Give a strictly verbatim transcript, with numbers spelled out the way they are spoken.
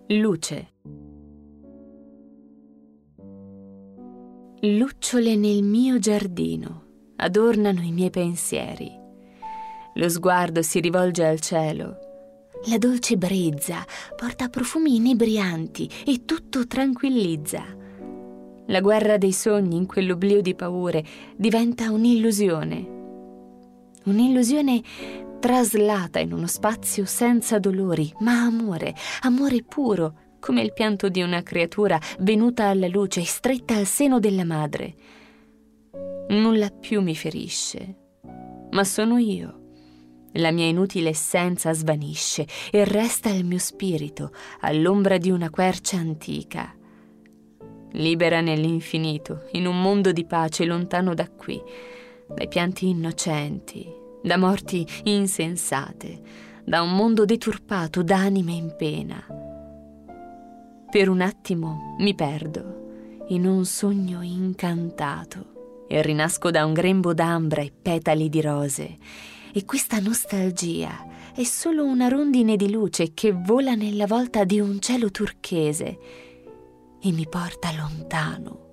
Luce. Lucciole nel mio giardino adornano i miei pensieri. Lo sguardo si rivolge al cielo. La dolce brezza porta profumi inebrianti e tutto tranquillizza. La guerra dei sogni in quell'oblio di paure diventa un'illusione. Un'illusione traslata in uno spazio senza dolori, ma amore, amore puro, come il pianto di una creatura venuta alla luce e stretta al seno della madre. Nulla più mi ferisce, ma sono io. La mia inutile essenza svanisce e resta il mio spirito all'ombra di una quercia antica. Libera nell'infinito, in un mondo di pace lontano da qui, dai pianti innocenti, da morti insensate, da un mondo deturpato d'anime in pena. Per un attimo mi perdo in un sogno incantato e rinasco da un grembo d'ambra e petali di rose, e questa nostalgia è solo una rondine di luce che vola nella volta di un cielo turchese e mi porta lontano,